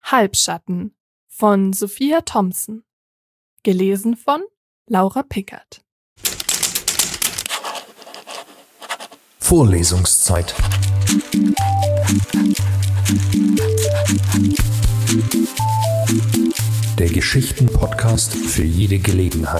Halbschatten von Sophia Thompson. Gelesen von Laura Pickert. Vorlesungszeit. Der Geschichten-Podcast für jede Gelegenheit.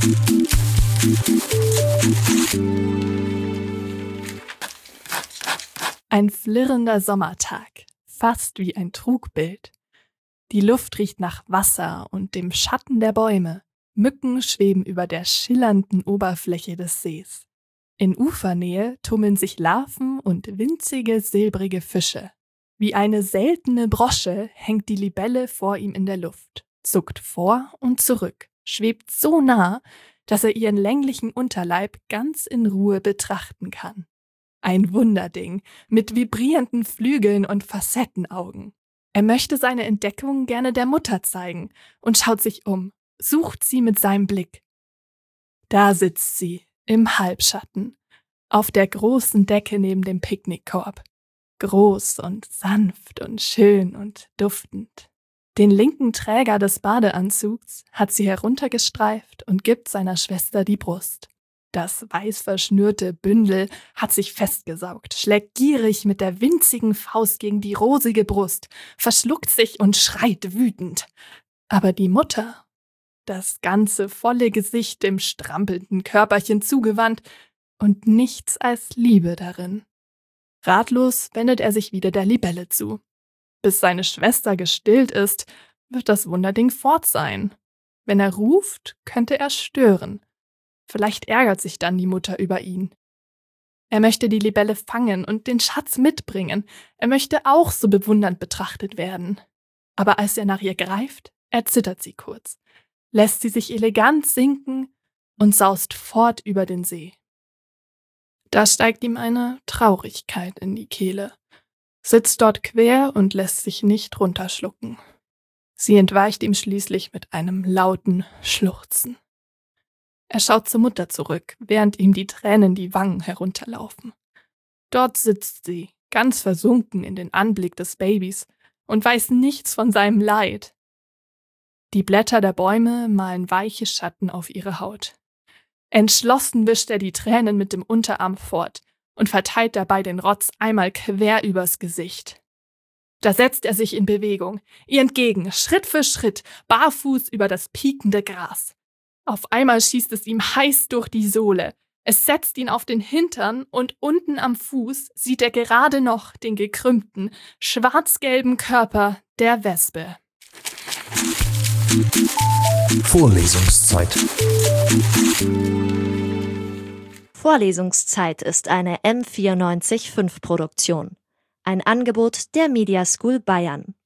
Ein flirrender Sommertag, fast wie ein Trugbild. Die Luft riecht nach Wasser und dem Schatten der Bäume. Mücken schweben über der schillernden Oberfläche des Sees. In Ufernähe tummeln sich Larven und winzige, silbrige Fische. Wie eine seltene Brosche hängt die Libelle vor ihm in der Luft, zuckt vor und zurück, schwebt so nah, dass er ihren länglichen Unterleib ganz in Ruhe betrachten kann. Ein Wunderding mit vibrierenden Flügeln und Facettenaugen. Er möchte seine Entdeckung gerne der Mutter zeigen und schaut sich um, sucht sie mit seinem Blick. Da sitzt sie, im Halbschatten, auf der großen Decke neben dem Picknickkorb. Groß und sanft und schön und duftend. Den linken Träger des Badeanzugs hat sie heruntergestreift und gibt seiner Schwester die Brust. Das weiß verschnürte Bündel hat sich festgesaugt, schlägt gierig mit der winzigen Faust gegen die rosige Brust, verschluckt sich und schreit wütend. Aber die Mutter, das ganze volle Gesicht dem strampelnden Körperchen zugewandt und nichts als Liebe darin. Ratlos wendet er sich wieder der Libelle zu. Bis seine Schwester gestillt ist, wird das Wunderding fort sein. Wenn er ruft, könnte er stören. Vielleicht ärgert sich dann die Mutter über ihn. Er möchte die Libelle fangen und den Schatz mitbringen. Er möchte auch so bewundernd betrachtet werden. Aber als er nach ihr greift, erzittert sie kurz, lässt sie sich elegant sinken und saust fort über den See. Da steigt ihm eine Traurigkeit in die Kehle, sitzt dort quer und lässt sich nicht runterschlucken. Sie entweicht ihm schließlich mit einem lauten Schluchzen. Er schaut zur Mutter zurück, während ihm die Tränen die Wangen herunterlaufen. Dort sitzt sie, ganz versunken in den Anblick des Babys und weiß nichts von seinem Leid. Die Blätter der Bäume malen weiche Schatten auf ihre Haut. Entschlossen wischt er die Tränen mit dem Unterarm fort und verteilt dabei den Rotz einmal quer übers Gesicht. Da setzt er sich in Bewegung, ihr entgegen, Schritt für Schritt, barfuß über das piekende Gras. Auf einmal schießt es ihm heiß durch die Sohle. Es setzt ihn auf den Hintern und unten am Fuß sieht er gerade noch den gekrümmten, schwarz-gelben Körper der Wespe. Vorlesungszeit. Vorlesungszeit ist eine M94.5 Produktion. Ein Angebot der Media School Bayern.